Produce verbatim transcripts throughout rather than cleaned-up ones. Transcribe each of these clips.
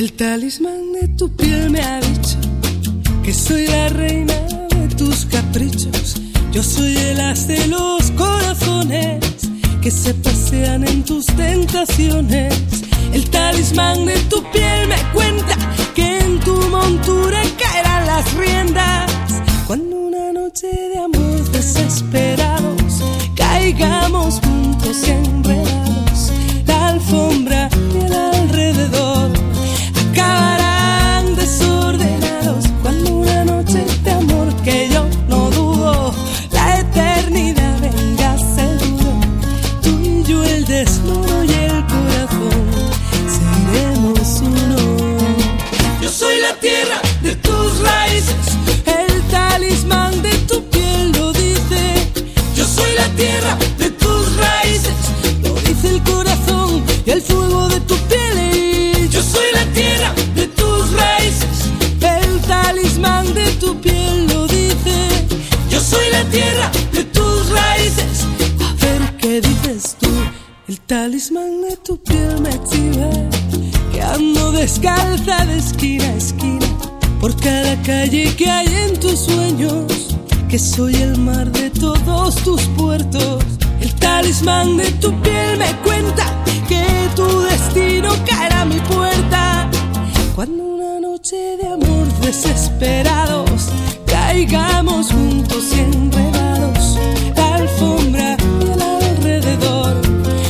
El talismán de tu piel me ha dicho que soy la reina de tus caprichos. Yo soy el as de los corazones que se pasean en tus tentaciones. El talismán de tu piel me cuenta que en tu montura caerán las riendas cuando una noche de amor desesperados caigamos juntos y enredados. La alfombra y el alrededor acabarán desordenados cuando una noche de amor que yo no dudo la eternidad venga seguro. Tú y yo el desnudo y el corazón seremos uno. Yo soy la tierra de tus raíces, el talismán de tu piel lo dice. Yo soy la tierra de tus raíces, lo dice el corazón y el fuego de tu piel. Yo soy la tierra de tus raíces, el talismán de tu piel lo dice. Yo soy la tierra de tus raíces. A ver qué dices tú. El talismán de tu piel me exhibe que ando descalza de esquina a esquina por cada calle que hay en tus sueños, que soy el mar de todos tus puertos. El talismán de tu piel me cuenta que tu destino caerá a mi puerta cuando una noche de amor desesperados caigamos juntos y enredados. La alfombra y el alrededor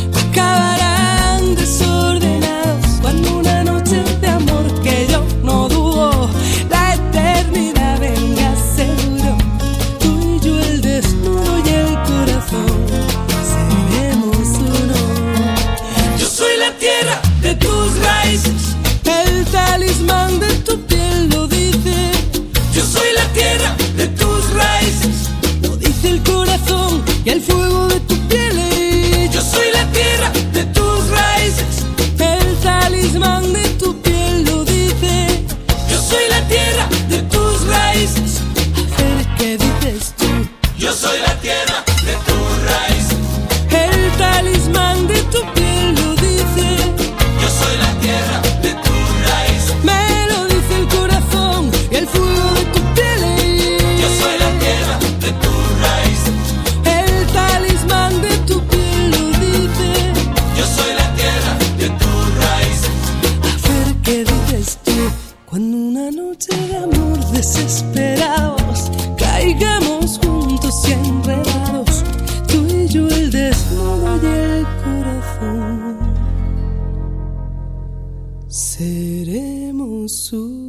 acabarán desordenados cuando una noche de amor que yo no dudo la eternidad venga seguro. Tú y yo el desnudo y el corazón seremos uno. Yo soy la tierra de tus raíces, el talismán de tu piel lo dice. Yo soy la tierra de tus raíces, lo dice el corazón y el fuego de tu piel. Yo soy la tierra de tus raíces, el talismán de tu piel lo dice. Yo soy la tierra de tus raíces. A ver qué dices tú. Yo soy la tierra de tus raíces, El talismán de tu piel lo dice. yo soy la tierra de tus raíces, Me lo dice el corazón y el fuego de tu piel. yo soy la tierra de tus raíces, El talismán de tu piel lo dice. yo soy la tierra de tus raíces, A ver qué dices tú. Cuando una noche de amor desesperados caigamos juntos y enredados, tú y yo el desnudo y el corazón seremos uno.